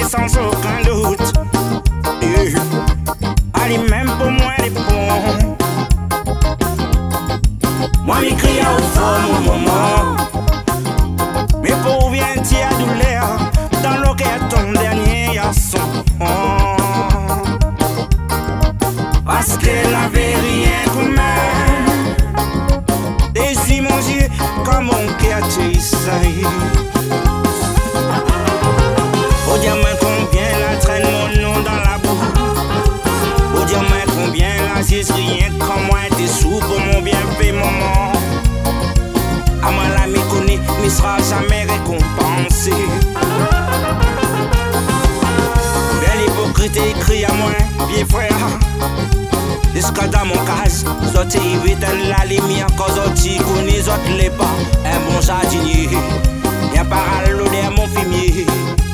sans aucun doute. Allez, même pour moi, les bons. Moi, m'écris au fond, mon moment. Mais pour vient à douleur dans le cœur ton dernier garçon. Parce qu'elle avait rien commun. Et si mon Dieu, comme mon cœur t'essaye. Au diamant combien la traîne mon nom dans la boue. Au diamant combien la zise rien comme moi t'es sous pour mon bienfait moment. À moi la m'y connaît, m'y sera jamais récompensé. Belle hypocrite écrit à moi, bien frère. Jusqu'à dans mon case, sorti vite la lumière, cause tu connais autres les pas. Un bon jardinier, y'a pas à l'odeur mon fumier.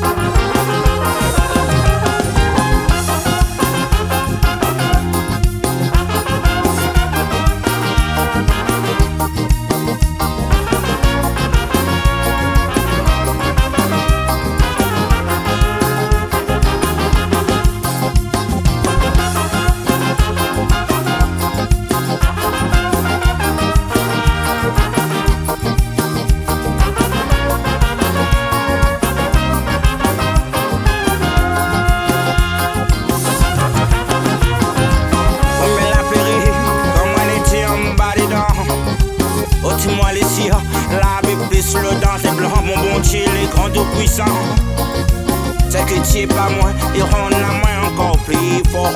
Moi les cires, la Bible plus le dent, c'est blanc, mon bon Dieu, les grands tout puissants. C'est que tu es pas moi, et rend la main encore plus fort.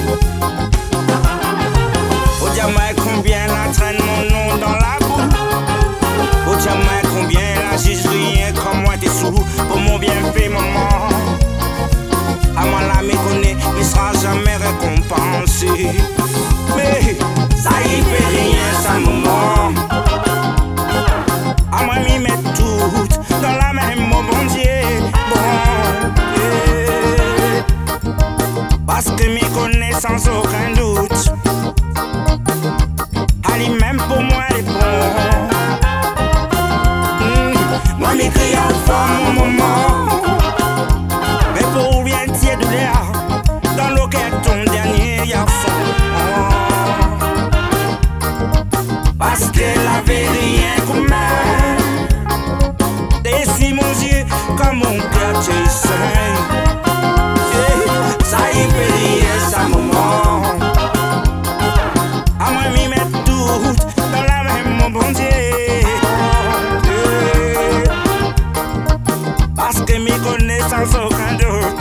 Au diamant combien la traîne mon nom dans la boue. Au diamant combien la juge rien comme moi t'es sous pour mon bienfait maman. À moi la méconnaît, mais sera jamais récompensé. Mais ça y fait rien ça maman. À moi m'y mettre tout dans la même mon bon Dieu, bon Dieu. Parce que m'y connaît sans aucun doute. Allez même pour moi les bons. Moi m'y crie au fond mon moment. Mais pour bien tirer de l'air dans le cœur ton dernier garçon. Parce qu'elle avait rien commun. Et si mon Dieu, comme mon cœur t'essaye. Ça y fait rien, ça maman. À moi m'y mettre tout dans la même mon bon Dieu. Parce que m'y connaît sans aucun doute.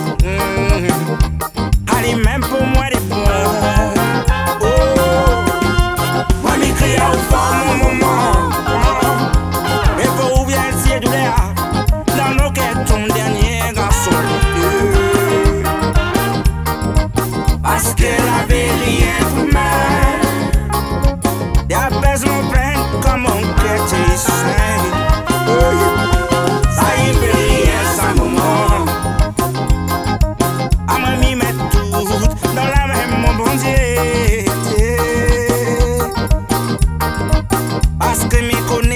Allez même pour moi les bons. Parce qu'elle avait rien commun. Y'a besoin de plein comme mon cœur t'essaye. Ça y fait rien ça maman. À moi m'y mettre tout dans la même mon bon Dieu. Parce que m'y connaît